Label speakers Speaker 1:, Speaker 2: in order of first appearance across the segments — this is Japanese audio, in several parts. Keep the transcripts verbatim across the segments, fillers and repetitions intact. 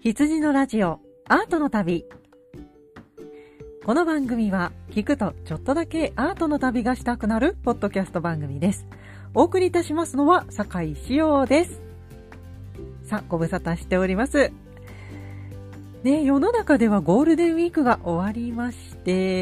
Speaker 1: 羊のラジオアートの旅。この番組は聞くとちょっとだけアートの旅がしたくなるポッドキャスト番組です。お送りいたしますのは酒井志陽です。さあ、ご無沙汰しておりますね。世の中ではゴールデンウィークが終わりまして、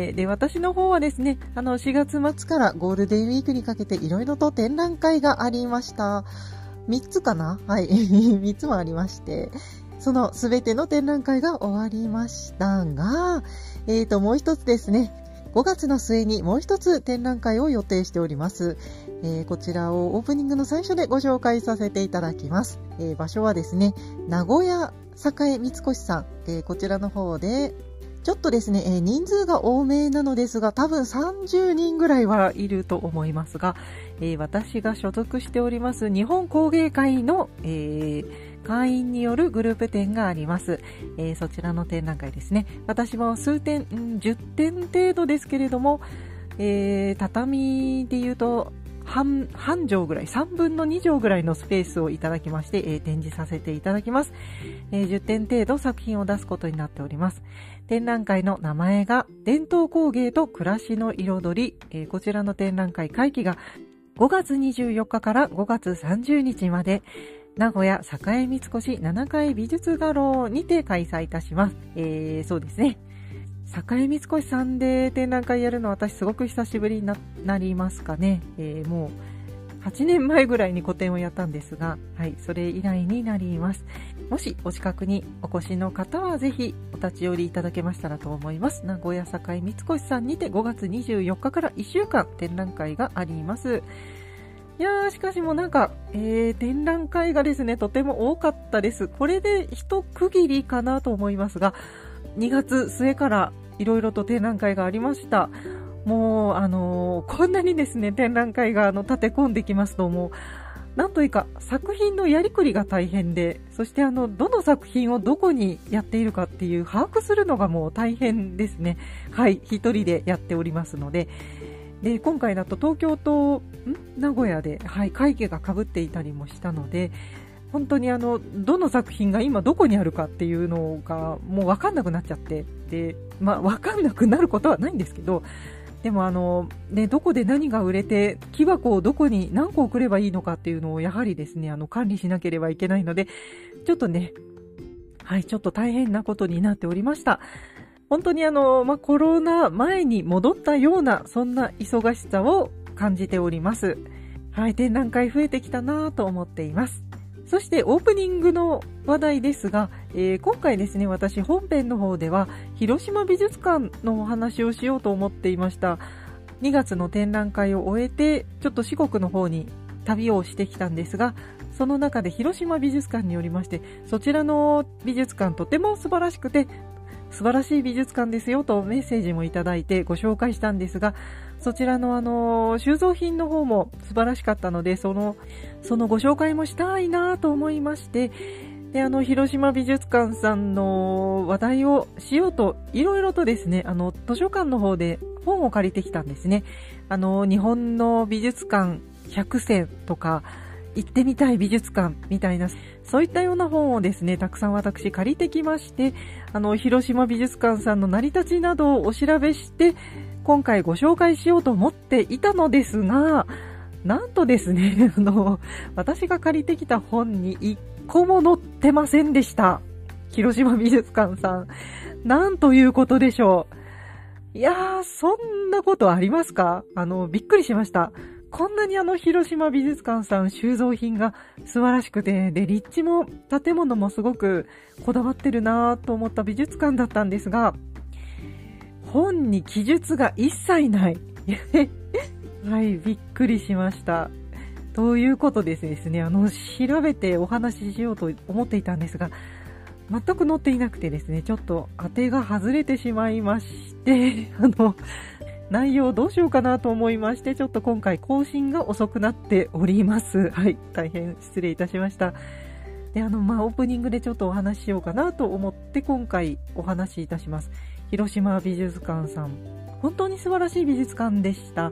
Speaker 1: で私の方はですね、あのしがつ末からゴールデンウィークにかけていろいろと展覧会がありました。みっつかな、はいみっつもありまして、そのすべての展覧会が終わりましたが、えーともう一つですね、ごがつの末にもう一つ展覧会を予定しております。えー、こちらをオープニングの最初でご紹介させていただきます。えー、場所はですね、名古屋栄三越さん、えー、こちらの方でちょっとですね、えー、人数が多めなのですが、多分さんじゅうにんぐらいはいると思いますが、えー、私が所属しております日本工芸会の、えー会員によるグループ展があります。えー、そちらの展覧会ですね。私も数点、んじゅってん程度ですけれども、えー、畳で言うと半、半畳ぐらい、さんぶんのに畳ぐらいのスペースをいただきまして、えー、展示させていただきます。えー、じゅってん程度作品を出すことになっております。展覧会の名前が伝統工芸と暮らしの彩り。えー、こちらの展覧会会期がごがつにじゅうよっかからごがつさんじゅうにちまで、名古屋栄三越ななかい美術画廊にて開催いたします。えー、そうですね。栄三越さんで展覧会やるのは私すごく久しぶりに な, なりますかね。えー、もうはちねんまえぐらいに個展をやったんですが、はい、それ以来になります。もしお近くにお越しの方はぜひお立ち寄りいただけましたらと思います。名古屋栄三越さんにてごがつにじゅうよっかからいっしゅうかん展覧会があります。いやー、しかしもうなんか、えー、展覧会がですね、とても多かったです。これで一区切りかなと思いますが、にがつ末からいろいろと展覧会がありました。もう、あのー、こんなにですね、展覧会があの立て込んできますと、もう、なんというか、作品のやりくりが大変で、そしてあの、どの作品をどこにやっているかっていう把握するのがもう大変ですね。はい、一人でやっておりますので、で今回だと東京と名古屋で、はい、会期が被っていたりもしたので、本当にあのどの作品が今どこにあるかっていうのがもう分かんなくなっちゃって、で、まあ、分かんなくなることはないんですけど、でもあの、ね、どこで何が売れて木箱をどこに何個送ればいいのかっていうのをやはりですね、あの管理しなければいけないので、ちょっとね、はい、ちょっと大変なことになっておりました。本当にあの、まあ、コロナ前に戻ったような、そんな忙しさを感じております。はい、展覧会増えてきたなと思っています。そしてオープニングの話題ですが、えー、今回ですね、私本編の方では広島美術館のお話をしようと思っていました。にがつの展覧会を終えて、ちょっと四国の方に旅をしてきたんですが、その中で広島美術館によりまして、そちらの美術館とても素晴らしくて、素晴らしい美術館ですよとメッセージもいただいてご紹介したんですが、そちらのあの収蔵品の方も素晴らしかったので、そのそのご紹介もしたいなと思いまして、であの広島美術館さんの話題をしようといろいろとですね、あの図書館の方で本を借りてきたんですね。あの日本の美術館ひゃくせんとか行ってみたい美術館みたいな、そういったような本をですね、たくさん私借りてきまして、あの広島美術館さんの成り立ちなどをお調べして今回ご紹介しようと思っていたのですが、なんとですね、あの私が借りてきた本に一個も載ってませんでした。広島美術館さん、なんということでしょう。いやー、そんなことありますか？あのびっくりしました。こんなにあの広島美術館さん収蔵品が素晴らしくて、で立地も建物もすごくこだわってるなと思った美術館だったんですが、本に記述が一切ないはい、びっくりしました。ということでですね、あの調べてお話ししようと思っていたんですが、全く載っていなくてですね、ちょっと当てが外れてしまいましてあの内容どうしようかなと思いまして、ちょっと今回更新が遅くなっております。はい、大変失礼いたしました。で、あの、まあ、オープニングでちょっとお話ししようかなと思って今回お話しいたします。広島美術館さん、本当に素晴らしい美術館でした。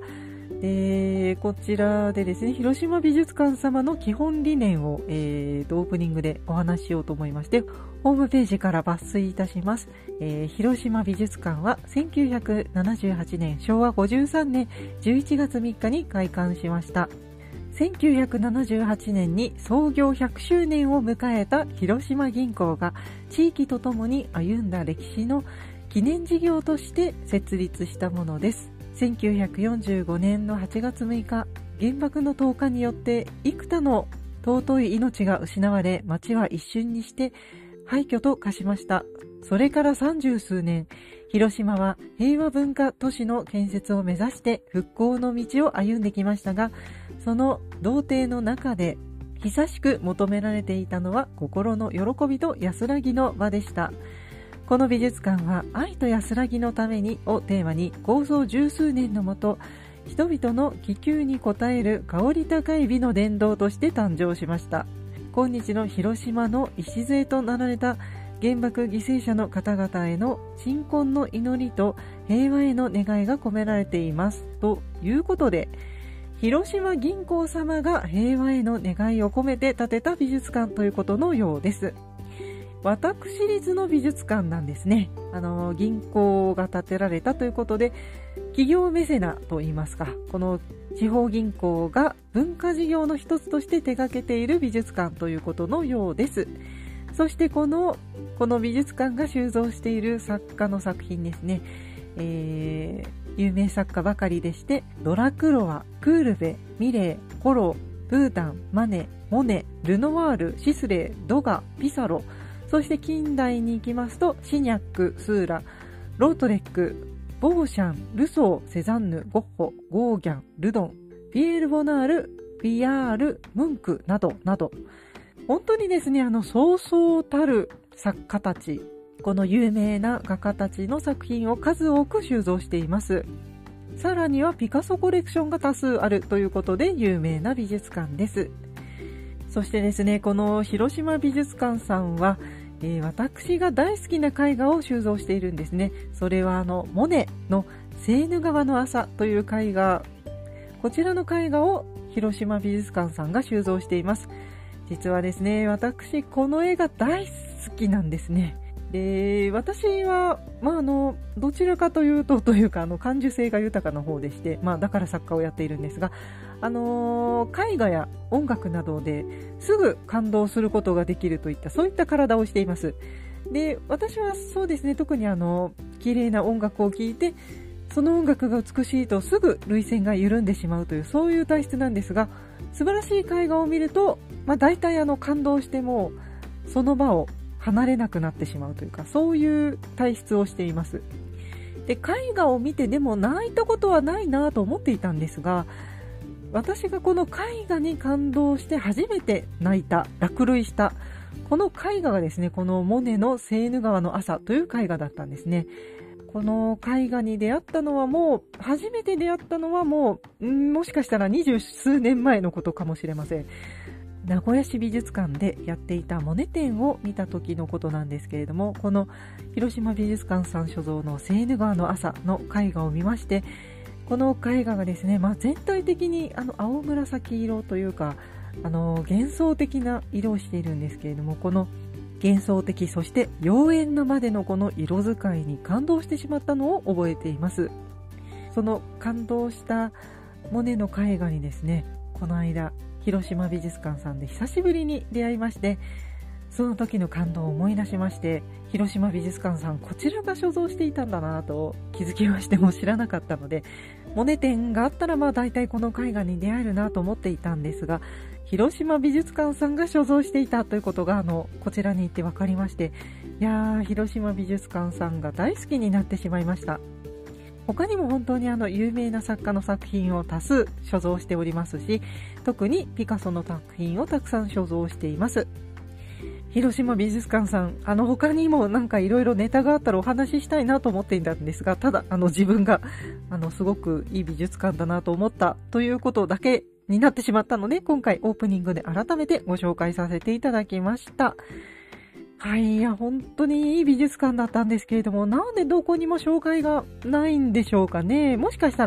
Speaker 1: で、こちらでですね、広島美術館様の基本理念を、えーと、オープニングでお話ししようと思いまして、ホームページから抜粋いたします。えー、広島美術館はせんきゅうひゃくななじゅうはちねんしょうわごじゅうさんねんじゅういちがつみっかに開館しました。せんきゅうひゃくななじゅうはちねんに創業ひゃくしゅうねんを迎えた広島銀行が地域とともに歩んだ歴史の記念事業として設立したものです。せんきゅうひゃくよんじゅうごねんのはちがつむいか、原爆の投下によって幾多の尊い命が失われ、町は一瞬にして廃墟と化しました。それから三十数年、広島は平和文化都市の建設を目指して復興の道を歩んできましたが、その道程の中で久しく求められていたのは心の喜びと安らぎの場でした。この美術館は愛と安らぎのためにをテーマに構想十数年のもと、人々の気球に応える香り高い美の殿堂として誕生しました。今日の広島の礎となられた原爆犠牲者の方々への鎮魂の祈りと平和への願いが込められています。ということで、広島銀行様が平和への願いを込めて建てた美術館ということのようです。私立の美術館なんですね。あの銀行が建てられたということで、企業メセナといいますか、この地方銀行が文化事業の一つとして手掛けている美術館ということのようです。そしてこのこの美術館が収蔵している作家の作品ですね、えー、有名作家ばかりでして、ドラクロワ、クールベ、ミレー、コロー、ブータン、マネ、モネ、ルノワール、シスレー、ドガ、ピサロ、そして近代に行きますとシニャック、スーラ、ロートレック、ボーシャン、ルソー、セザンヌ、ゴッホ、ゴーギャン、ルドン、ピエール・ボナール、ピヤール、ムンクなどなど、本当にですね、あのそうそうたる作家たち、この有名な画家たちの作品を数多く収蔵しています。さらにはピカソコレクションが多数あるということで有名な美術館です。そしてですね、この広島美術館さんは、えー、私が大好きな絵画を収蔵しているんですね。それはあのモネのセーヌ川の朝という絵画、こちらの絵画を広島美術館さんが収蔵しています。実はですね、私この絵が大好きなんですね。で、私は、まあ、あのどちらかというとというかあの感受性が豊かな方でして、まあ、だから作家をやっているんですが、あのー、絵画や音楽などですぐ感動することができるといった、そういった体をしています。で、私はそうですね、特にあの綺麗な音楽を聴いて、その音楽が美しいとすぐ涙腺が緩んでしまうという、そういう体質なんですが、素晴らしい絵画を見ると、まあ、大体あの感動してもその場を離れなくなってしまうというか、そういう体質をしています。で、絵画を見てでも泣いたことはないなと思っていたんですが、私がこの絵画に感動して初めて泣いた、落涙したこの絵画がですね、このモネのセーヌ川の朝という絵画だったんですね。この絵画に出会ったのはもう初めて出会ったのはもうもしかしたら二十数年前のことかもしれません。名古屋市美術館でやっていたモネ展を見た時のことなんですけれども、この広島美術館さん所蔵のセーヌ川の朝の絵画を見まして、この絵画がですね、まあ、全体的にあの青紫色というか、あの幻想的な色をしているんですけれども、この幻想的、そして妖艶なまでのこの色使いに感動してしまったのを覚えています。その感動したモネの絵画にですね、この間広島美術館さんで久しぶりに出会いまして、その時の感動を思い出しまして、広島美術館さんこちらが所蔵していたんだなと気づきまして、も知らなかったので、モネ展があったらまあ大体この絵画に出会えるなと思っていたんですが、広島美術館さんが所蔵していたということがあのこちらに行って分かりまして、いやー、広島美術館さんが大好きになってしまいました。他にも本当にあの有名な作家の作品を多数所蔵しておりますし、特にピカソの作品をたくさん所蔵しています。広島美術館さん、あの他にもなんかいろいろネタがあったらお話ししたいなと思っていたんですが、ただあの自分があのすごくいい美術館だなと思ったということだけになってしまったので、今回オープニングで改めてご紹介させていただきました。はい、いや本当にいい美術館だったんですけれども、なんでどこにも紹介がないんでしょうかね。もしかしたら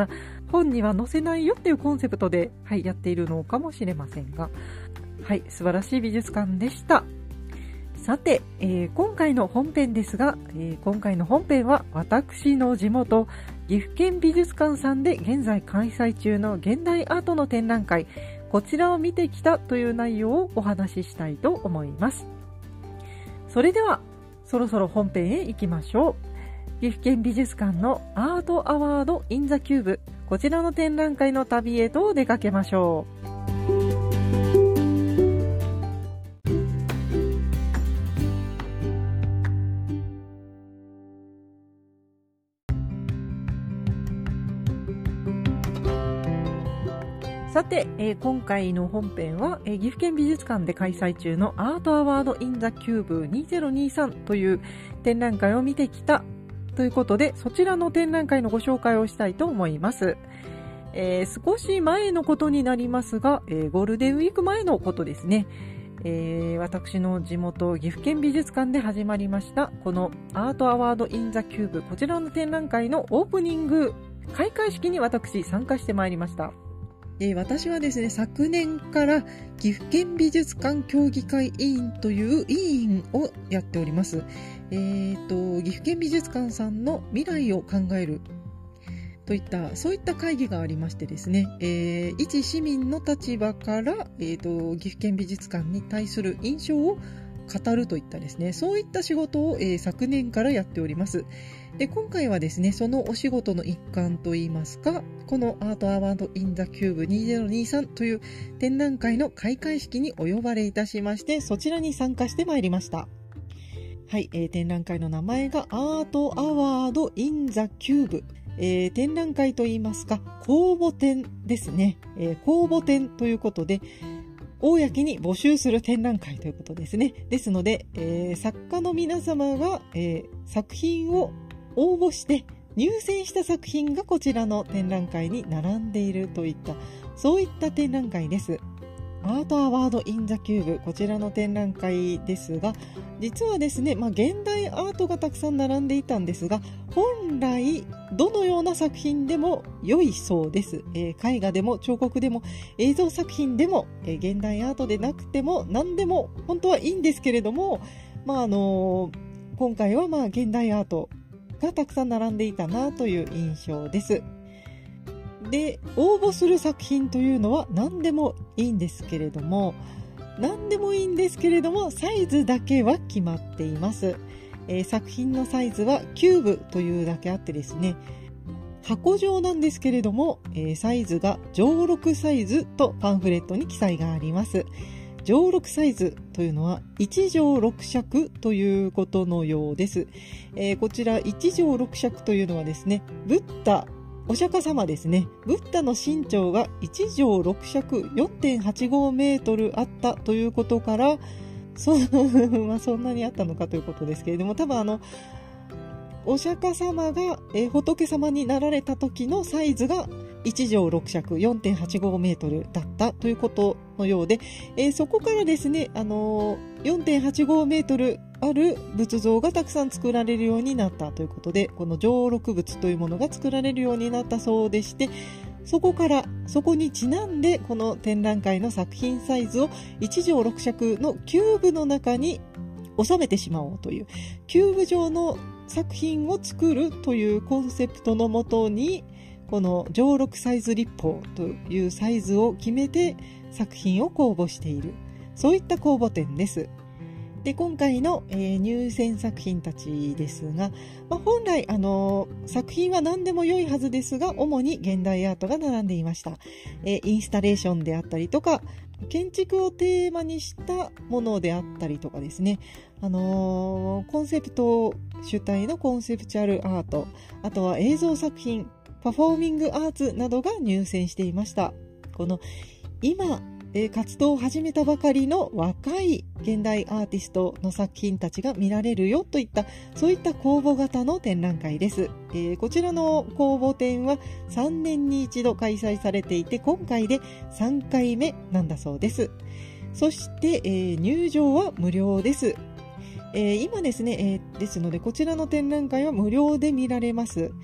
Speaker 1: 本には載せないよっていうコンセプトで、はい、やっているのかもしれませんが、はい、素晴らしい美術館でした。さて、えー、今回の本編ですが、えー、今回の本編は私の地元岐阜県美術館さんで現在開催中の現代アートの展覧会、こちらを見てきたという内容をお話ししたいと思います。それではそろそろ本編へ行きましょう。岐阜県美術館のアートアワードインザキューブ、こちらの展覧会の旅へと出かけましょう。さて、えー、今回の本編は、えー、岐阜県美術館で開催中のアートアワードインザキューブにせんにじゅうさんという展覧会を見てきたということで、そちらの展覧会のご紹介をしたいと思います。えー、少し前のことになりますが、えー、ゴールデンウィーク前のことですね。えー、私の地元岐阜県美術館で始まりましたこのアートアワードインザキューブ、こちらの展覧会のオープニング開会式に私参加してまいりました。えー、私はですね、昨年から岐阜県美術館協議会委員という委員をやっております。えーと、岐阜県美術館さんの未来を考えるといった、そういった会議がありましてですね、えー、一市民の立場から、えーと、岐阜県美術館に対する印象を語るといったですね、そういった仕事を、えー、昨年からやっております。で、今回はですね、そのお仕事の一環といいますか、このアートアワードインザキューブにせんにじゅうさんという展覧会の開会式にお呼ばれいたしまして、そちらに参加してまいりました。はい、えー、展覧会の名前がアートアワードインザキューブ。えー、展覧会といいますか、公募展ですね。えー、公募展ということで、公に募集する展覧会ということですね。ですので、えー、作家の皆様が、えー、作品を応募して入選した作品がこちらの展覧会に並んでいるといった、そういった展覧会です。アートアワードインザキューブ、こちらの展覧会ですが、実はですね、まあ、現代アートがたくさん並んでいたんですが、本来どのような作品でも良いそうです。えー、絵画でも彫刻でも映像作品でも、えー、現代アートでなくても何でも本当はいいんですけれども、まああのー、今回はまあ現代アートがたくさん並んでいたなという印象です。で、応募する作品というのは何でもいいんですけれども、何でもいいんですけれども、サイズだけは決まっています。えー、作品のサイズはキューブというだけあってですね、箱状なんですけれども、えー、サイズが上録サイズとパンフレットに記載があります。上録サイズというのはいち畳ろく尺ということのようです。えー、こちらいち畳ろく尺というのはですね、ブッダお釈迦様ですね。ブッダの身長がいち畳ろく尺 よんてんはちごメートルあったということから、そ, まあ、そんなにあったのかということですけれども、多分あのお釈迦様が、えー、仏様になられた時のサイズがいち畳ろく尺 よんてんはちごメートルだったということのようで、えー、そこからですね、あのー、よんてんはちごメートルある仏像がたくさん作られるようになったということで、この上録仏というものが作られるようになったそうでして、そこからそこにちなんでこの展覧会の作品サイズをいち畳ろく尺のキューブの中に収めてしまおうという、キューブ状の作品を作るというコンセプトのもとに、この上録サイズ立法というサイズを決めて作品を公募している、そういった公募展です。で、今回の、えー、入選作品たちですが、まあ、本来、あのー、作品は何でも良いはずですが、主に現代アートが並んでいました。えー、インスタレーションであったりとか、建築をテーマにしたものであったりとかですね、あのー、コンセプト主体のコンセプチュアルアート、あとは映像作品、パフォーミングアーツなどが入選していました。この今活動を始めたばかりの若い現代アーティストの作品たちが見られるよといった、そういった公募型の展覧会です。えー、こちらの公募展はさんねんに一度開催されていて、今回でさんかいめなんだそうです。そして、えー、入場は無料です。えー、今ですね、えー、ですのでこちらの展覧会は無料で見られます。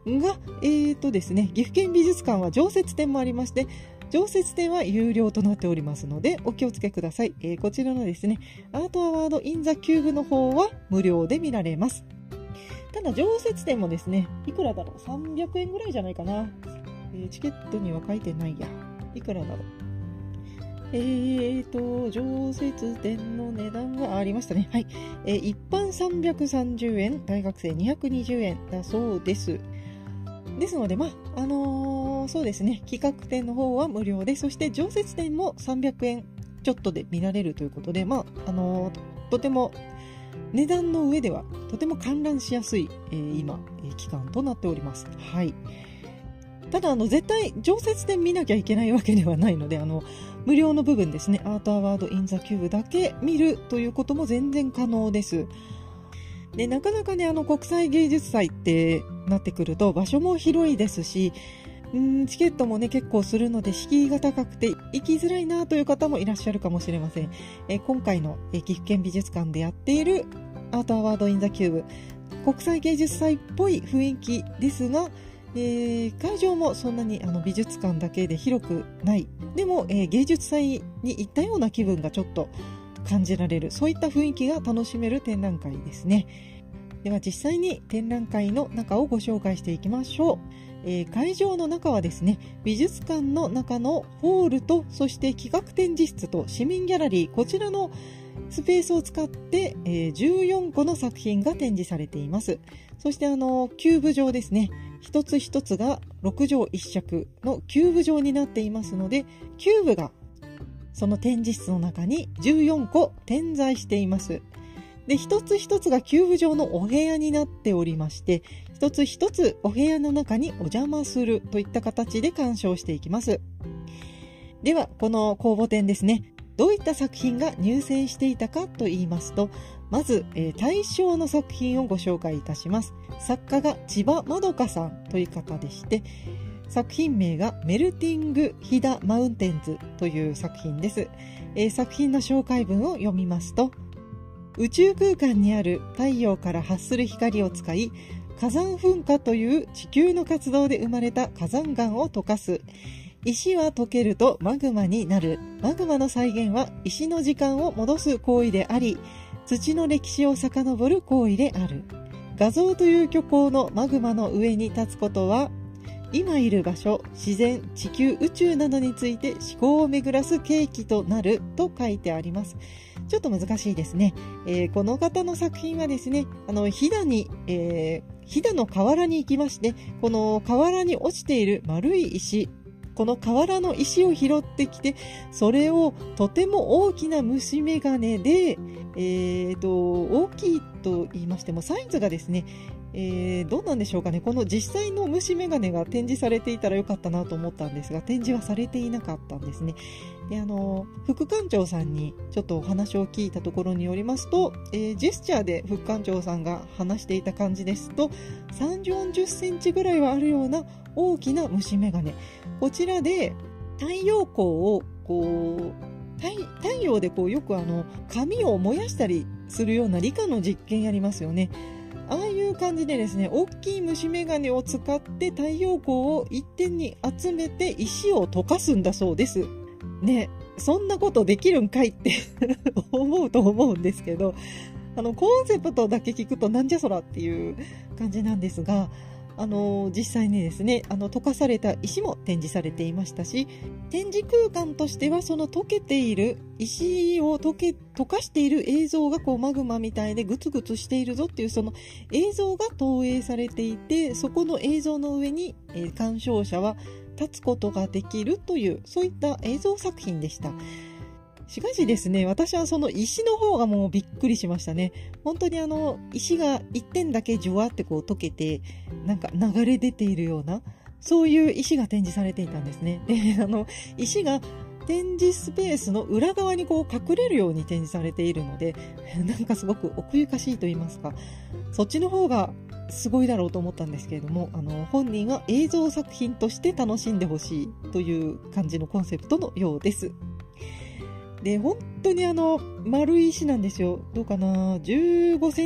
Speaker 1: が、えーとですね、岐阜県美術館は常設展もありまして、常設展は有料となっておりますのでお気をつけください。えー、こちらのですね、アートアワードインザキューブの方は無料で見られます。ただ常設展もですね、いくらだろう、さんびゃくえんぐらいじゃないかな。えー、チケットには書いてないや。いくらだろう。えーと、常設展の値段はありましたね。はい。えー、一般さんびゃくさんじゅうえん、大学生にひゃくにじゅうえんだそうです。ですので、まあ、あのー、そうですね、企画展の方は無料で、そして常設展もさんびゃくえんちょっとで見られるということで、まあ、あのー、とても値段の上ではとても観覧しやすい、えー、今、えー、期間となっております。はい。ただ、あの、絶対常設展見なきゃいけないわけではないので、あの、無料の部分ですね、アートアワードインザキューブだけ見るということも全然可能です。で、なかなかね、あの、国際芸術祭ってなってくると場所も広いですし、うーんチケットもね結構するので敷居が高くて行きづらいなという方もいらっしゃるかもしれません。え今回のえ岐阜県美術館でやっているアートアワードインザキューブ、国際芸術祭っぽい雰囲気ですが、えー、会場もそんなにあの美術館だけで広くない。でも、えー、芸術祭に行ったような気分がちょっと感じられる、そういった雰囲気が楽しめる展覧会ですね。では実際に展覧会の中をご紹介していきましょう。えー、会場の中はですね、美術館の中のホールと、そして企画展示室と市民ギャラリー、こちらのスペースを使って、えー、じゅうよんこの作品が展示されています。そしてあのキューブ状ですね、一つ一つがろく畳一尺のキューブ状になっていますので、キューブがその展示室の中にじゅうよんこ点在しています。で、一つ一つがキューブ状のお部屋になっておりまして、一つ一つお部屋の中にお邪魔するといった形で鑑賞していきます。では、この公募展ですね、どういった作品が入選していたかと言いますと、まず、えー、大賞の作品をご紹介いたします。作家が千葉まどかさんという方でして、作品名がメルティング・ヒダ・マウンテンズという作品です。えー、作品の紹介文を読みますと、宇宙空間にある太陽から発する光を使い、火山噴火という地球の活動で生まれた火山岩を溶かす。石は溶けるとマグマになる。マグマの再現は石の時間を戻す行為であり、土の歴史を遡る行為である。画像という虚構のマグマの上に立つことは、今いる場所、自然、地球、宇宙などについて思考を巡らす契機となると書いてあります。ちょっと難しいですね。えー、この方の作品はですね、あの、飛騨に、えー、飛騨の河原に行きまして、この河原に落ちている丸い石、この河原の石を拾ってきて、それをとても大きな虫眼鏡で、えーと、大きいと言いましても、サイズがですね、えー、どうなんでしょうかね。この実際の虫眼鏡が展示されていたらよかったなと思ったんですが、展示はされていなかったんですね。で、あの、副館長さんにちょっとお話を聞いたところによりますと、えー、ジェスチャーで副館長さんが話していた感じですと、さんじゅう、よんじゅっセンチぐらいはあるような大きな虫眼鏡。こちらで太陽光をこう、太, 太陽でこうよくあの紙を燃やしたりするような理科の実験やりますよね。ああいう感じでですね、大きい虫眼鏡を使って太陽光を一点に集めて石を溶かすんだそうです。ね、そんなことできるんかいって思うと思うんですけど、あのコンセプトだけ聞くとなんじゃそらっていう感じなんですが、あの実際にですね、あの溶かされた石も展示されていましたし、展示空間としてはその溶けている石を溶け溶かしている映像がこうマグマみたいでグツグツしているぞっていうその映像が投影されていて、そこの映像の上に、えー、鑑賞者は立つことができるという、そういった映像作品でした。しかしですね、私はその石の方がもうびっくりしましたね。本当にあの石が一点だけジュワってこう溶けてなんか流れ出ているような、そういう石が展示されていたんですね。で、あの石が展示スペースの裏側にこう隠れるように展示されているので、なんかすごく奥ゆかしいと言いますか、そっちの方がすごいだろうと思ったんですけれども、あの本人は映像作品として楽しんでほしいという感じのコンセプトのようです。で、本当にあの丸い石なんですよ。どうかな、じゅうごセン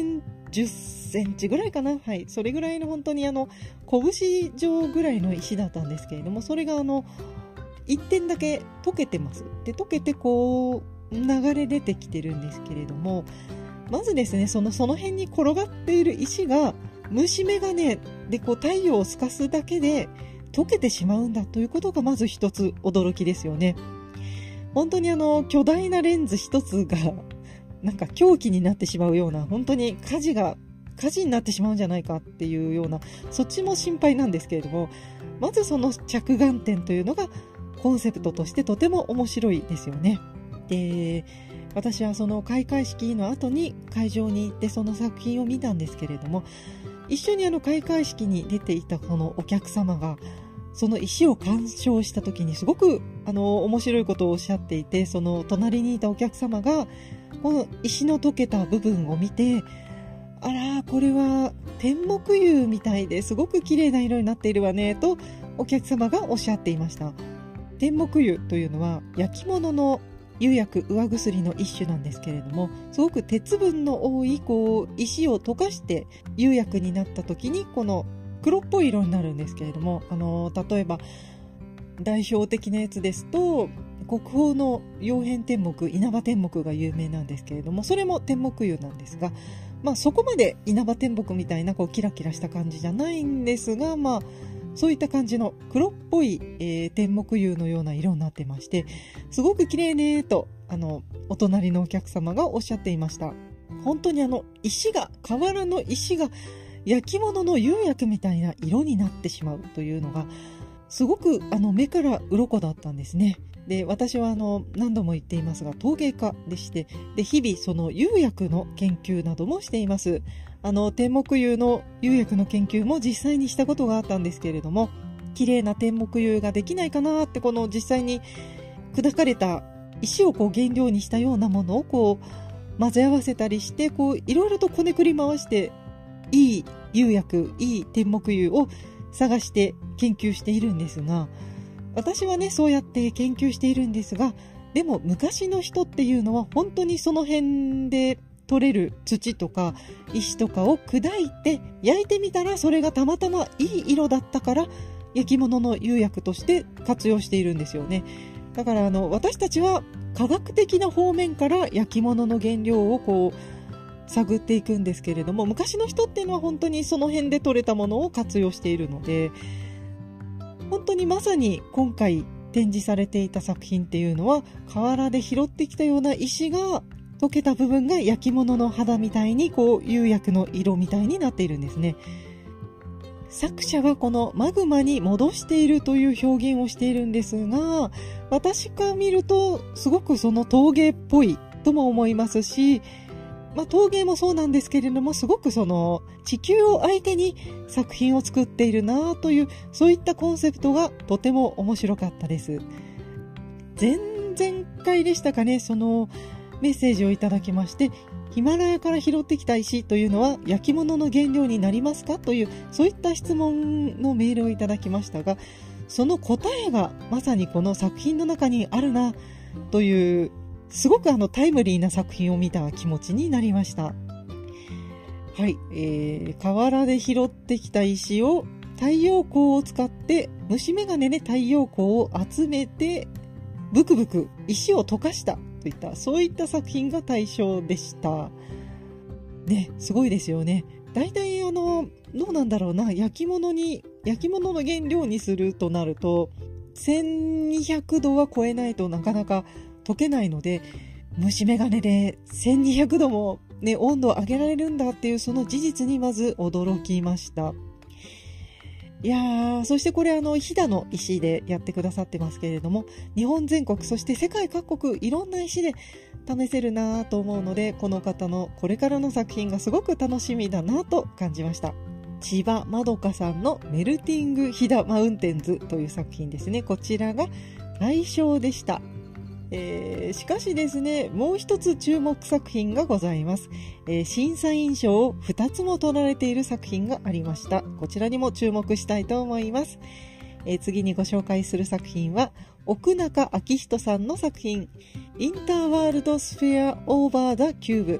Speaker 1: じゅっセンチぐらいかな。はい。それぐらいの本当にあの、拳状ぐらいの石だったんですけれども、それがあの、一点だけ溶けてます。で、溶けてこう、流れ出てきてるんですけれども、まずですね、その、その辺に転がっている石が、虫眼鏡でこう太陽を透かすだけで溶けてしまうんだということがまず一つ驚きですよね。本当にあの、巨大なレンズ一つが、なんか凶器になってしまうような、本当に火事が、火事になってしまうんじゃないかっていうような、そっちも心配なんですけれども、まずその着眼点というのがコンセプトとしてとても面白いですよね。で、私はその開会式の後に会場に行ってその作品を見たんですけれども、一緒にあの開会式に出ていたこのお客様がその石を鑑賞した時にすごくあの面白いことをおっしゃっていて、その隣にいたお客様がこの石の溶けた部分を見て、あらこれは天目釉みたいですごく綺麗な色になっているわねとお客様がおっしゃっていました。天目釉というのは焼き物の釉薬、上薬の一種なんですけれども、すごく鉄分の多いこう石を溶かして釉薬になった時にこの黒っぽい色になるんですけれども、あの例えば代表的なやつですと国宝の曜変天目、稲葉天目が有名なんですけれども、それも天目釉なんですが、まあ、そこまで稲葉天目みたいなこうキラキラした感じじゃないんですが、まあそういった感じの黒っぽい、えー、天目釉のような色になってまして、すごく綺麗ねとあのお隣のお客様がおっしゃっていました。本当にあの石が、瓦の石が焼き物の釉薬みたいな色になってしまうというのがすごくあの目から鱗だったんですね。で、私はあの何度も言っていますが陶芸家でして、で日々その釉薬の研究などもしています。あの天目釉の釉薬の研究も実際にしたことがあったんですけれども、綺麗な天目釉ができないかなって、この実際に砕かれた石をこう原料にしたようなものをこう混ぜ合わせたりして、こういろいろとこねくり回していい釉薬、いい天目釉を探して研究しているんですが、私はねそうやって研究しているんですが、でも昔の人っていうのは本当にその辺で取れる土とか石とかを砕いて焼いてみたら、それがたまたまいい色だったから焼き物の釉薬として活用しているんですよね。だからあの私たちは科学的な方面から焼き物の原料をこう探っていくんですけれども、昔の人っていうのは本当にその辺で取れたものを活用しているので、本当にまさに今回展示されていた作品っていうのは瓦で拾ってきたような石が溶けた部分が焼き物の肌みたいにこう釉薬の色みたいになっているんですね。作者はこのマグマに戻しているという表現をしているんですが、私から見るとすごくその陶芸っぽいとも思いますし、まあ、陶芸もそうなんですけれども、すごくその地球を相手に作品を作っているなという、そういったコンセプトがとても面白かったです。前々回でしたかね、そのメッセージをいただきまして、ヒマラヤから拾ってきた石というのは焼き物の原料になりますかという、そういった質問のメールをいただきましたが、その答えがまさにこの作品の中にあるなという、すごくあのタイムリーな作品を見た気持ちになりました。はい、えー、瓦で拾ってきた石を太陽光を使って虫眼鏡で太陽光を集めてブクブク石を溶かしたといった、そういった作品が対象でした。ね、すごいですよね。だいたいあのどうなんだろうな、焼き物に焼き物の原料にするとなるとせんにひゃくどは超えないとなかなか溶けないので、虫眼鏡でせんにひゃくども、ね、温度を上げられるんだっていうその事実にまず驚きました。いやー、そしてこれあの飛騨の石でやってくださってますけれども、日本全国そして世界各国いろんな石で試せるなと思うので、この方のこれからの作品がすごく楽しみだなと感じました。千葉まどかさんのメルティング飛騨マウンテンズという作品ですね。こちらが大賞でした。えー、しかしですね、もう一つ注目作品がございます。えー、審査員賞をふたつも取られている作品がありました。こちらにも注目したいと思います。えー、次にご紹介する作品は奥中昭仁さんの作品、インターワールドスフェアオーバーザキューブ。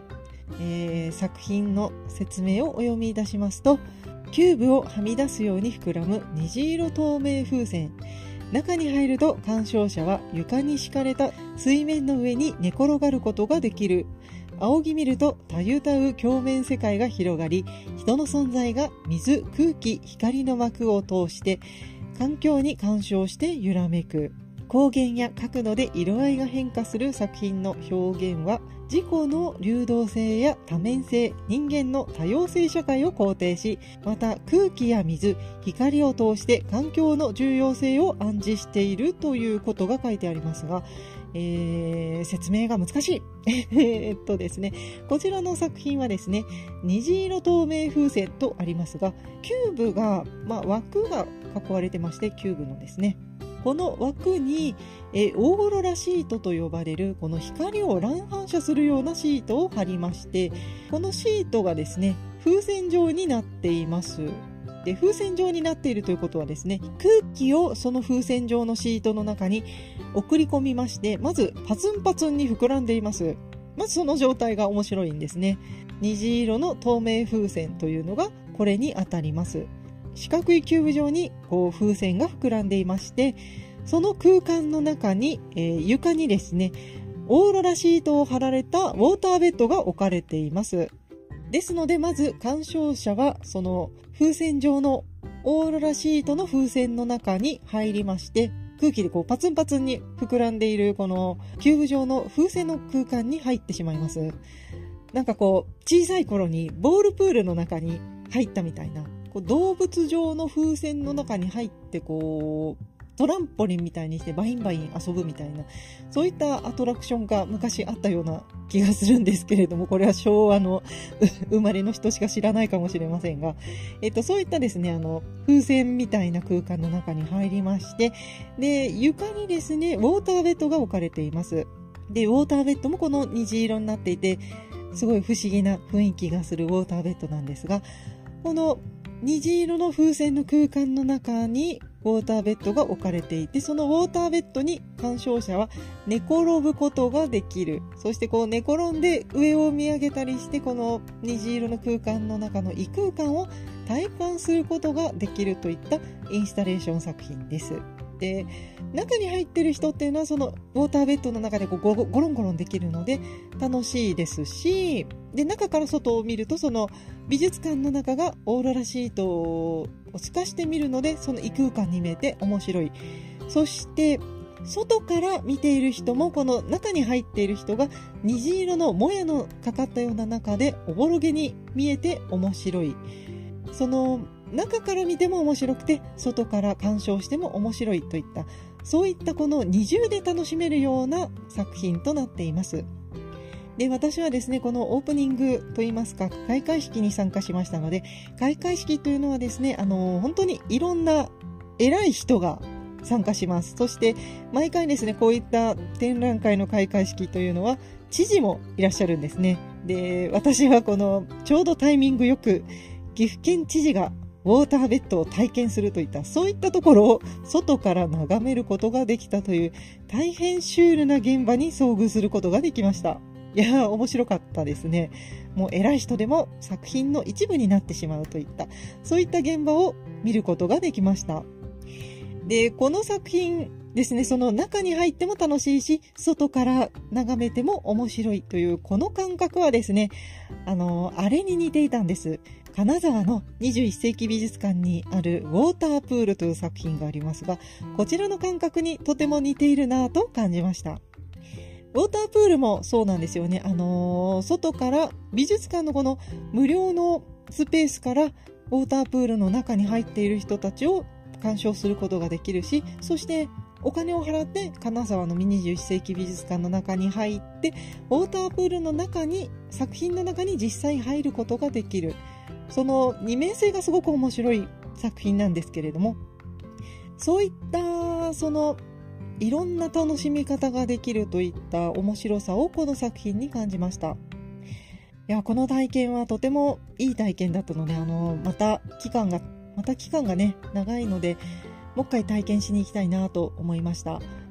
Speaker 1: えー、作品の説明をお読みいたしますと、キューブをはみ出すように膨らむ虹色透明風船。中に入ると鑑賞者は床に敷かれた水面の上に寝転がることができる。仰ぎ見るとたゆたう鏡面世界が広がり、人の存在が水、空気、光の膜を通して環境に干渉して揺らめく。光源や角度で色合いが変化する作品の表現は、自己の流動性や多面性、人間の多様性社会を肯定し、また空気や水、光を通して環境の重要性を暗示しているということが書いてありますが、えー、説明が難しい。えっとですね、こちらの作品はですね、虹色透明風船とありますが、キューブが、まあ、枠が囲われてまして、キューブのですね、この枠にえオーロラシートと呼ばれるこの光を乱反射するようなシートを貼りまして、このシートがですね、風船状になっています。で、風船状になっているということはですね、空気をその風船状のシートの中に送り込みまして、まずパツンパツンに膨らんでいます。まずその状態が面白いんですね。虹色の透明風船というのがこれに当たります。四角いキューブ状にこう風船が膨らんでいまして、その空間の中に、えー、床にですね、オーロラシートを貼られたウォーターベッドが置かれています。ですので、まず鑑賞者はその風船状のオーロラシートの風船の中に入りまして、空気でこうパツンパツンに膨らんでいるこのキューブ状の風船の空間に入ってしまいます。なんかこう小さい頃にボールプールの中に入ったみたいな、こう動物状の風船の中に入ってこうトランポリンみたいにしてバインバイン遊ぶみたいな、そういったアトラクションが昔あったような気がするんですけれども、これは昭和の生まれの人しか知らないかもしれませんが、えっと、そういったですね、あの風船みたいな空間の中に入りまして、で床にですねウォーターベッドが置かれています。でウォーターベッドもこの虹色になっていて、すごい不思議な雰囲気がするウォーターベッドなんですが、この虹色の風船の空間の中にウォーターベッドが置かれていて、そのウォーターベッドに鑑賞者は寝転ぶことができる。そしてこう寝転んで上を見上げたりして、この虹色の空間の中の異空間を体感することができるといったインスタレーション作品です。で、中に入ってる人っていうのはそのウォーターベッドの中でこうゴロゴロンゴロンできるので楽しいですし、で中から外を見るとその美術館の中がオーロラシートを透かして見るので、その異空間に見えて面白い。そして外から見ている人も、この中に入っている人が虹色のもやのかかったような中でおぼろげに見えて面白い。その中から見ても面白くて、外から鑑賞しても面白いといった、そういったこの二重で楽しめるような作品となっています。で、私はですね、このオープニングといいますか、開会式に参加しましたので、開会式というのはですね、あの本当にいろんな偉い人が参加します。そして毎回ですね、こういった展覧会の開会式というのは知事もいらっしゃるんですね。で、私はこのちょうどタイミングよく岐阜県知事がウォーターベッドを体験するといった、そういったところを外から眺めることができたという、大変シュールな現場に遭遇することができました。いやー、面白かったですね。もう偉い人でも作品の一部になってしまうといった、そういった現場を見ることができました。で、この作品ですね、その中に入っても楽しいし、外から眺めても面白いというこの感覚はですね、あのあれに似ていたんです。金沢のにじゅういっ世紀美術館にあるウォータープールという作品がありますが、こちらの感覚にとても似ているなぁと感じました。ウォータープールもそうなんですよね。あのー、外から美術館のこの無料のスペースからウォータープールの中に入っている人たちを鑑賞することができるし、そしてお金を払って金沢のにじゅういっ世紀美術館の中に入って、ウォータープールの中に、作品の中に実際入ることができる。その二面性がすごく面白い作品なんですけれども、そういったそのいろんな楽しみ方ができるといった面白さをこの作品に感じました。いや、この体験はとてもいい体験だったので、あのまた期間がまた期間がね長いので、もう一回体験しに行きたいなと思いました。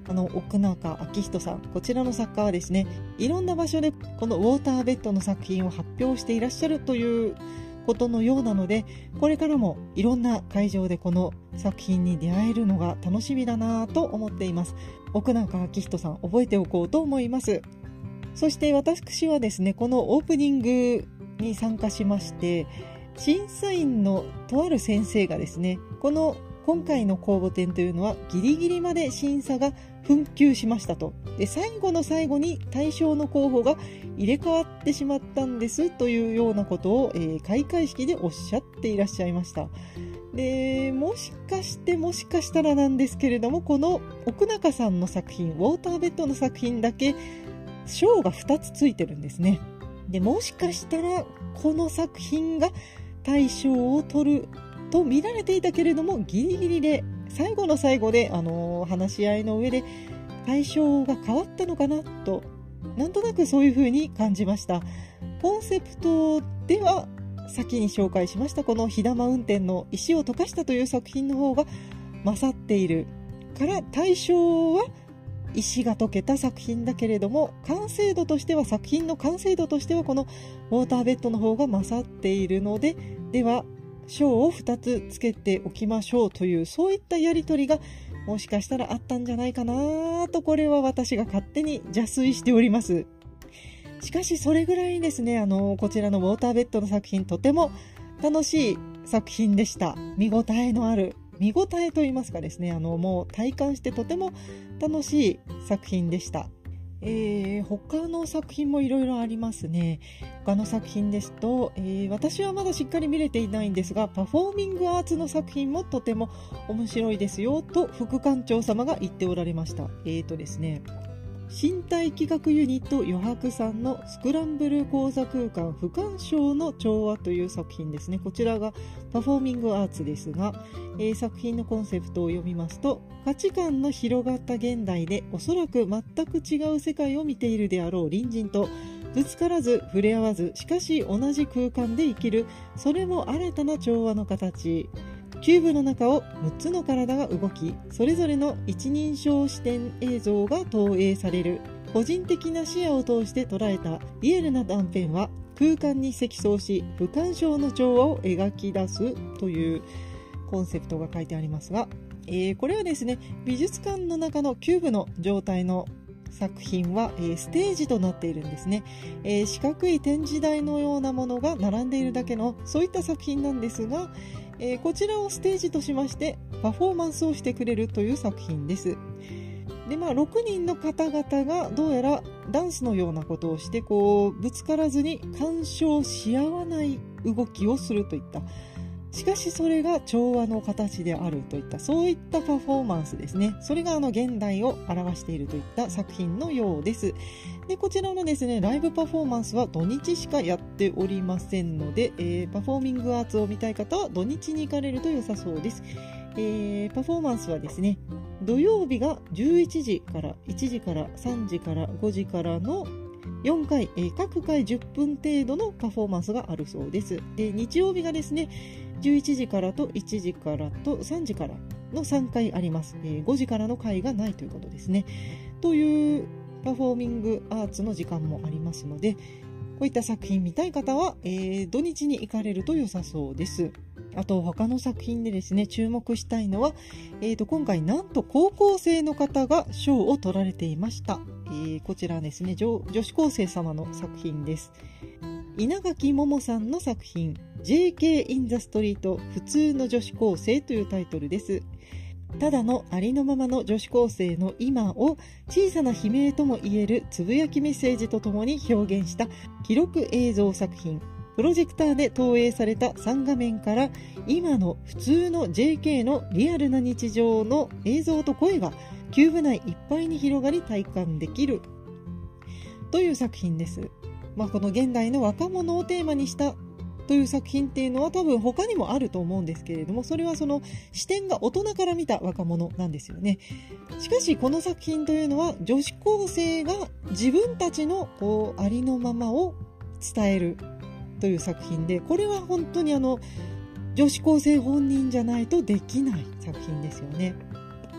Speaker 1: あの奥中昭人さん、こちらの作家はですね、いろんな場所でこのウォーターベッドの作品を発表していらっしゃるということのようなので、これからもいろんな会場でこの作品に出会えるのが楽しみだなと思っています。奥中昭人さん、覚えておこうと思います。そして私はですね、このオープニングに参加しまして、審査員のとある先生がですね、この今回の公募展というのはギリギリまで審査が紛糾しましたと。で、最後の最後に対象の候補が入れ替わってしまったんですというようなことを、えー、開会式でおっしゃっていらっしゃいました。で、もしかしてもしかしたらなんですけれども、この奥中さんの作品、ウォーターベッドの作品だけ賞がふたつついてるんですね。で、もしかしたらこの作品が大賞を取ると見られていたけれども、ギリギリで最後の最後で、あのー、話し合いの上で対象が変わったのかなと、なんとなくそういう風に感じました。コンセプトでは先に紹介しましたこの火玉運転の石を溶かしたという作品の方が勝っているから、対象は石が溶けた作品だけれども、完成度としては、作品の完成度としてはこのウォーターベッドの方が勝っているので、では賞をふたつつけておきましょうという、そういったやり取りがもしかしたらあったんじゃないかなと、これは私が勝手に邪推しております。しかしそれぐらいですね、あのこちらのウォーターベッドの作品、とても楽しい作品でした。見応えのある、見応えと言いますかですね、あのもう体感してとても楽しい作品でした。えー、他の作品もいろいろありますね。他の作品ですと、えー、私はまだしっかり見れていないんですが、パフォーミングアーツの作品もとても面白いですよと副館長様が言っておられました。えーとですね身体企画ユニット余白さんのスクランブル講座空間不干渉の調和という作品ですね。こちらがパフォーミングアーツですが、えー、作品のコンセプトを読みますと、価値観の広がった現代でおそらく全く違う世界を見ているであろう隣人とぶつからず触れ合わず、しかし同じ空間で生きる、それも新たな調和の形。キューブの中をむっつの体が動き、それぞれの一人称視点映像が投影される。個人的な視野を通して捉えたリアルな断片は空間に積層し、不干渉の調和を描き出すというコンセプトが書いてありますが、えー、これはですね、美術館の中のキューブの状態の作品は、えー、ステージとなっているんですね。えー、四角い展示台のようなものが並んでいるだけの、そういった作品なんですが、えー、こちらをステージとしましてパフォーマンスをしてくれるという作品です。で、まあ、ろくにんの方々がどうやらダンスのようなことをして、こうぶつからずに干渉し合わない動きをするといった、しかしそれが調和の形であるといった、そういったパフォーマンスですね。それがあの現代を表しているといった作品のようです。で、こちらのですね、ライブパフォーマンスは土日しかやっておりませんので、えー、パフォーミングアーツを見たい方は土日に行かれると良さそうです。えー、パフォーマンスはですね、土曜日がじゅういちじからいちじからさんじからごじからのよんかい、えー、各回じゅっぷん程度のパフォーマンスがあるそうです。で、日曜日がですね、じゅういちじからといちじからとさんじからのさんかいあります。えー、ごじからの回がないということですね。というパフォーミングアーツの時間もありますので、こういった作品見たい方は、えー、土日に行かれると良さそうです。あと他の作品でですね、注目したいのは、えー、と今回なんと高校生の方が賞を取られていました。えー、こちらですね、女、女子高生様の作品です。稲垣桃さんの作品 ジェーケー in the street 普通の女子高生というタイトルです。ただのありのままの女子高生の今を小さな悲鳴とも言えるつぶやきメッセージとともに表現した記録映像作品。プロジェクターで投影されたさん画面から今の普通の ジェーケー のリアルな日常の映像と声がキューブ内いっぱいに広がり体感できるという作品です。まあ、この現代の若者をテーマにしたという作品っていうのは多分他にもあると思うんですけれども、それはその視点が大人から見た若者なんですよね。しかしこの作品というのは女子高生が自分たちのこうありのままを伝えるという作品で、これは本当にあの女子高生本人じゃないとできない作品ですよね。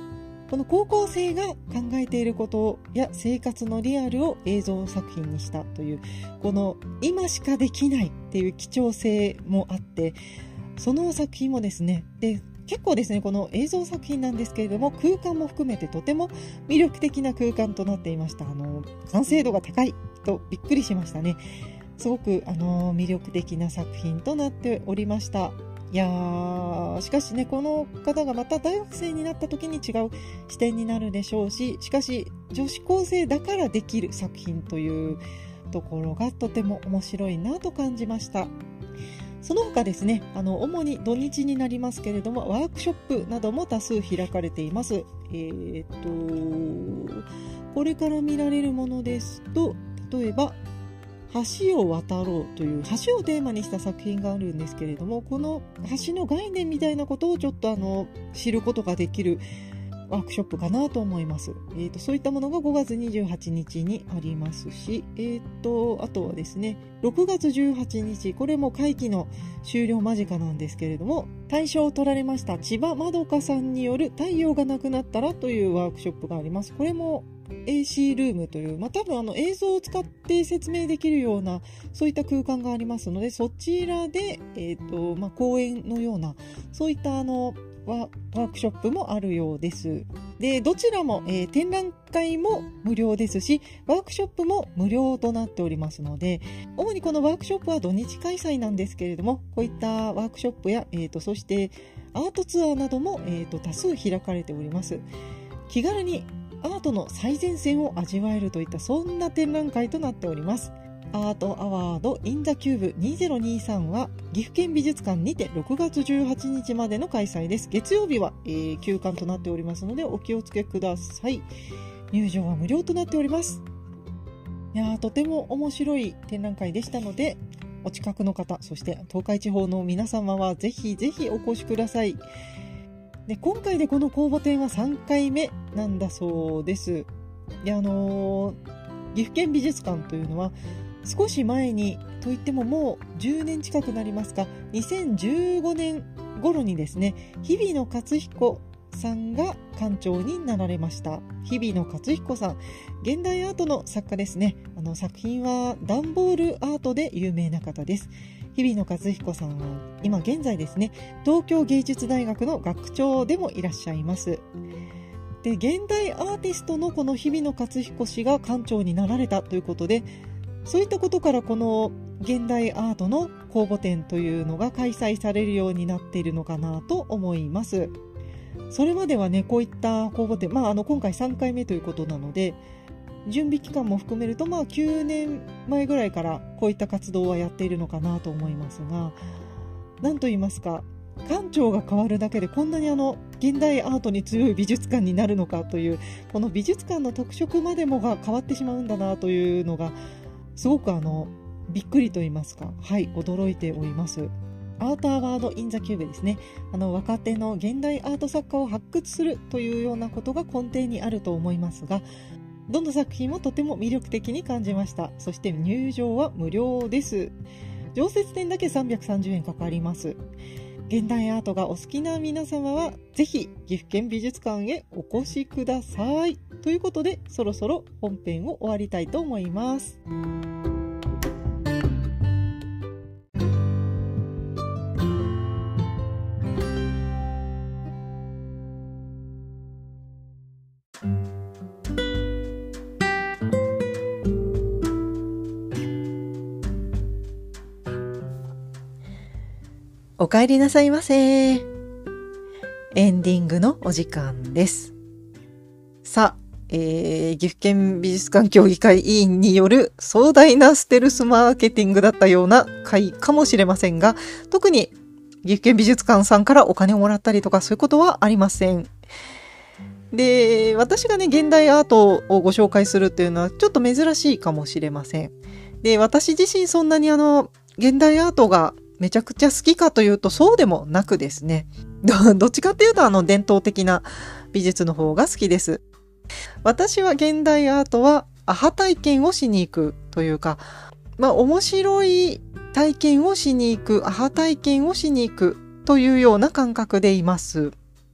Speaker 1: この高校生が考えていることや生活のリアルを映像作品にしたという、この今しかできないっていう貴重性もあって、その作品もですね、で結構ですね、この映像作品なんですけれども、空間も含めてとても魅力的な空間となっていました。あの完成度が高いとびっくりしましたね。すごくあの魅力的な作品となっておりました。いやー、しかしね、この方がまた大学生になった時に違う視点になるでしょうし、しかし女子高生だからできる作品というところがとても面白いなと感じました。その他ですね、あの主に土日になりますけれども、ワークショップなども多数開かれています。えー、っとこれから見られるものですと、例えば橋を渡ろうという橋をテーマにした作品があるんですけれども、この橋の概念みたいなことをちょっとあの知ることができるワークショップかなと思います。えーと、そういったものがごがつにじゅうはちにちにありますし、えーと、あとはですね、ろくがつじゅうはちにち、これも会期の終了間近なんですけれども、大賞を取られました千葉まどかさんによる太陽がなくなったらというワークショップがあります。これも エーシー ルームという、まあ、多分あの映像を使って説明できるようなそういった空間がありますので、そちらで、えーとまあ、講演のようなそういったあのワークショップもあるようです。で、どちらも、えー、展覧会も無料ですし、ワークショップも無料となっておりますので、主にこのワークショップは土日開催なんですけれども、こういったワークショップや、えーと、そしてアートツアーなども、えーと、多数開かれております。気軽にアートの最前線を味わえるといったそんな展覧会となっております。アートアワードインザキューブにせんにじゅうさんは岐阜県美術館にてろくがつじゅうはちにちまでの開催です。月曜日は、えー、休館となっておりますのでお気をつけください。入場は無料となっております。いやー、とても面白い展覧会でしたので、お近くの方、そして東海地方の皆様はぜひぜひお越しください。で、今回でこの公募展はさんかいめなんだそうです。で、あのー、岐阜県美術館というのは少し前にといってももうじゅうねん近くなりますか、にせんじゅうごねん頃にですね、日比野勝彦さんが館長になられました。日比野勝彦さん、現代アートの作家ですね。あの作品は段ボールアートで有名な方です。日比野勝彦さんは今現在ですね、東京芸術大学の学長でもいらっしゃいます。で、現代アーティストのこの日比野勝彦氏が館長になられたということで、そういったことからこの現代アートの公募展というのが開催されるようになっているのかなと思います。それまではね、こういった公募展、まあ、あの今回さんかいめということなので、準備期間も含めると、まあ、きゅうねんまえぐらいからこういった活動はやっているのかなと思いますが、なんと言いますか、館長が変わるだけでこんなにあの現代アートに強い美術館になるのかという、この美術館の特色までもが変わってしまうんだなというのがすごくあのびっくりと言いますか、はい、驚いております。アートアワードインザキューブですね。あの若手の現代アート作家を発掘するというようなことが根底にあると思いますが、どの作品もとても魅力的に感じました。そして入場は無料です。常設展だけさんびゃくさんじゅうえんかかります。現代アートがお好きな皆様はぜひ岐阜県美術館へお越しください。ということで、そろそろ本編を終わりたいと思います。お帰りなさいませ。エンディングのお時間です。さあ、えー、岐阜県美術館協議会委員による壮大なステルスマーケティングだったような会かもしれませんが、特に岐阜県美術館さんからお金をもらったりとかそういうことはありません。で、私がね、現代アートをご紹介するっていうのはちょっと珍しいかもしれません。で、私自身そんなにあの、現代アートがめちゃくちゃ好きかというとそうでもなくですね、ど, どっちかっていうとあの伝統的な美術の方が好きです。私は現代アートはアハ体験をしに行くというか、まあ面白い体験をしに行く、アハ体験をしに行くというような感覚でいます。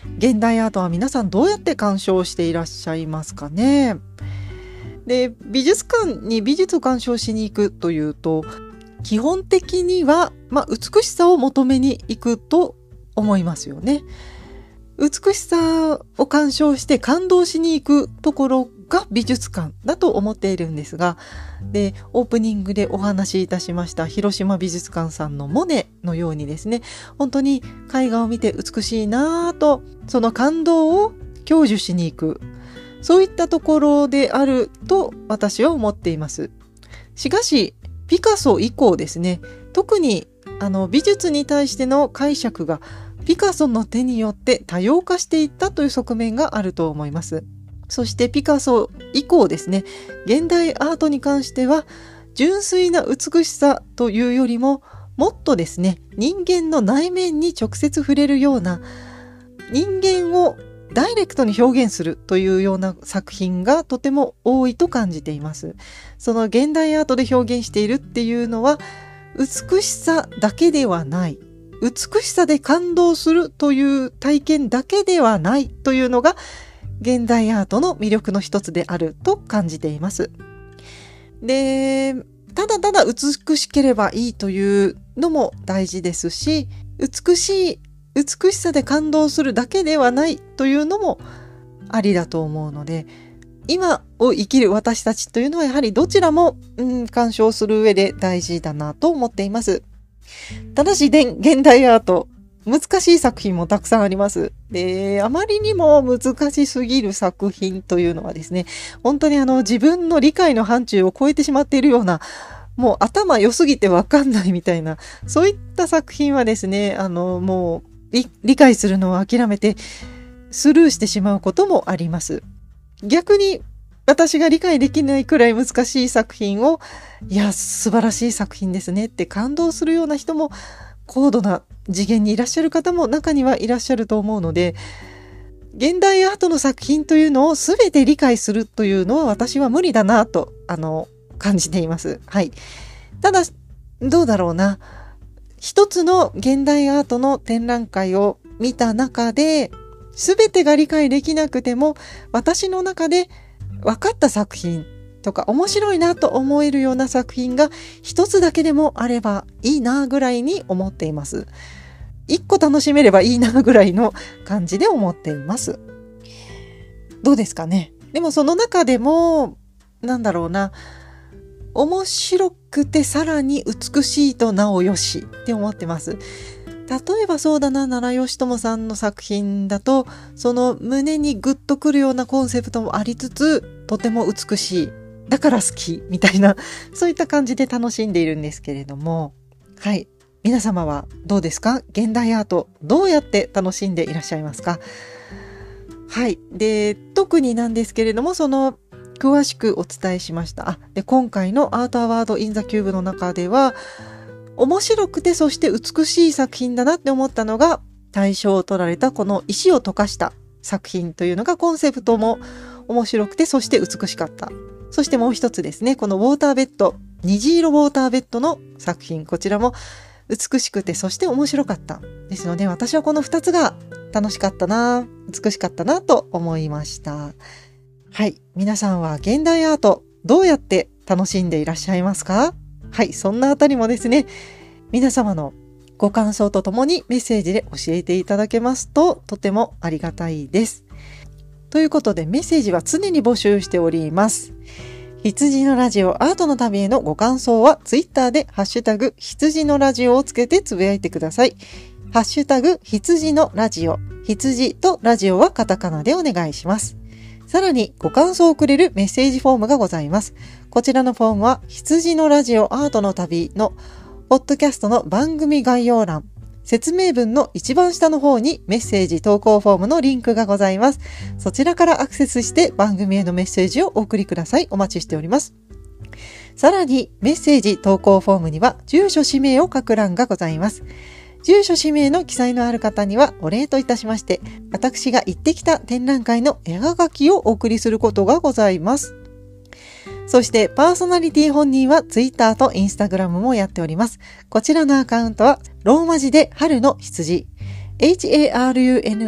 Speaker 1: 現代アートは皆さんどうやって鑑賞していらっしゃいますかね。で、美術館に美術を鑑賞しに行くというと、基本的には、まあ、美しさを求めに行くと思いますよね。美しさを鑑賞して感動しに行くところが美術館だと思っているんですが、で、オープニングでお話しいたしました広島美術館さんのモネのようにですね、本当に絵画を見て美しいなぁと、その感動を享受しに行く。そういったところであると私は思っています。しかし、ピカソ以降ですね、特にあの美術に対しての解釈がピカソの手によって多様化していったという側面があると思います。そしてピカソ以降ですね、現代アートに関しては純粋な美しさというよりももっとですね、人間の内面に直接触れるような、人間をダイレクトに表現するというような作品がとても多いと感じています。その現代アートで表現しているっていうのは美しさだけではない、美しさで感動するという体験だけではないというのが現代アートの魅力の一つであると感じています。で、ただただ美しければいいというのも大事ですし、美しい美しさで感動するだけではないというのもありだと思うので、今を生きる私たちというのはやはりどちらも、うん、鑑賞する上で大事だなと思っています。ただし、現代アート、難しい作品もたくさんあります。で、あまりにも難しすぎる作品というのはですね、本当にあの自分の理解の範疇を超えてしまっているような、もう頭良すぎてわかんないみたいな、そういった作品はですね、あのもう理、理解するのを諦めてスルーしてしまうこともあります。逆に私が理解できないくらい難しい作品を、いや、素晴らしい作品ですねって感動するような人も、高度な次元にいらっしゃる方も中にはいらっしゃると思うので、現代アートの作品というのを全て理解するというのは私は無理だなと、あの、感じています。はい。ただ、どうだろうな。一つの現代アートの展覧会を見た中で、全てが理解できなくても、私の中で分かった作品とか面白いなと思えるような作品が一つだけでもあればいいなぐらいに思っています。一個楽しめればいいなぐらいの感じで思っています。どうですかね。でもその中でも、なんだろうな、面白くてさらに美しいとなおよしって思ってます。例えばそうだな、奈良義朝さんの作品だと、その胸にグッとくるようなコンセプトもありつつ、とても美しい。だから好きみたいな、そういった感じで楽しんでいるんですけれども、はい。皆様はどうですか？現代アート、どうやって楽しんでいらっしゃいますか？はい。で、特になんですけれども、その、詳しくお伝えしました。あ、で、今回のアートアワードインザキューブの中では、面白くてそして美しい作品だなって思ったのが、大賞を取られたこの石を溶かした作品というのがコンセプトも面白くてそして美しかった。そしてもう一つですね、このウォーターベッド、虹色ウォーターベッドの作品、こちらも美しくてそして面白かった。ですので私はこの二つが楽しかったな、美しかったなと思いました。はい。皆さんは現代アートどうやって楽しんでいらっしゃいますか？はい。そんなあたりもですね、皆様のご感想とともにメッセージで教えていただけますととてもありがたいです。ということでメッセージは常に募集しております。羊のラジオアートの旅へのご感想はツイッターでハッシュタグ羊のラジオをつけてつぶやいてください。ハッシュタグ羊のラジオ、羊とラジオはカタカナでお願いします。さらにご感想をくれるメッセージフォームがございます。こちらのフォームは羊のラジオアートの旅のポッドキャストの番組概要欄、説明文の一番下の方にメッセージ投稿フォームのリンクがございます。そちらからアクセスして番組へのメッセージをお送りください。お待ちしております。さらにメッセージ投稿フォームには住所氏名を書く欄がございます。住所氏名の記載のある方にはお礼といたしまして、私が行ってきた展覧会の絵はがきをお送りすることがございます。そしてパーソナリティ本人はツイッターとインスタグラムもやっております。こちらのアカウントはローマ字で春の羊、エイチエーアールユーエヌオー、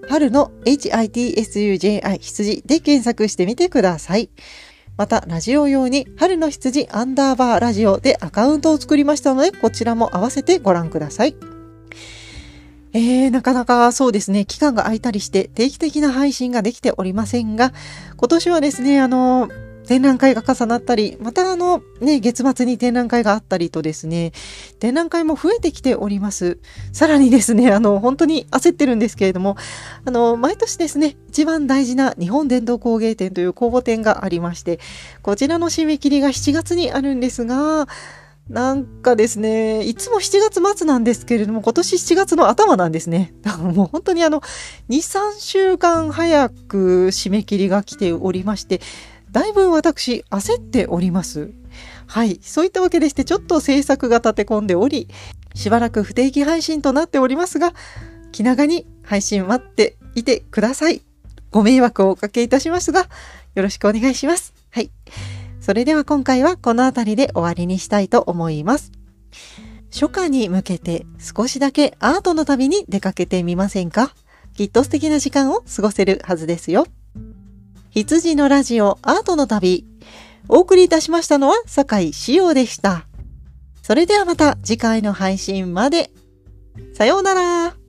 Speaker 1: 春の エイチアイティーエスユージェーアイ 羊で検索してみてください。また、ラジオ用に春の羊アンダーバーラジオでアカウントを作りましたので、こちらも合わせてご覧ください。えー、なかなかそうですね、期間が空いたりして定期的な配信ができておりませんが、今年はですね、あの、展覧会が重なったり、またあの、ね、月末に展覧会があったりとですね、展覧会も増えてきております。さらにですね、あの、本当に焦ってるんですけれども、あの、毎年ですね、一番大事な日本伝統工芸展という公募展がありまして、こちらの締め切りがしちがつにあるんですが、なんかですね、いつもしちがつ末なんですけれども、今年しちがつの頭なんですね。だからもう本当にあの、に、さんしゅうかん早く締め切りが来ておりまして、だいぶ私焦っております。はい。そういったわけでしてちょっと制作が立て込んでおり、しばらく不定期配信となっておりますが、気長に配信待っていてください。ご迷惑をおかけいたしますが、よろしくお願いします。はい。それでは今回はこの辺りで終わりにしたいと思います。初夏に向けて少しだけアートの旅に出かけてみませんか？きっと素敵な時間を過ごせるはずですよ。羊のラジオアートの旅。お送りいたしましたのは酒井しおでした。それではまた次回の配信まで。さようなら。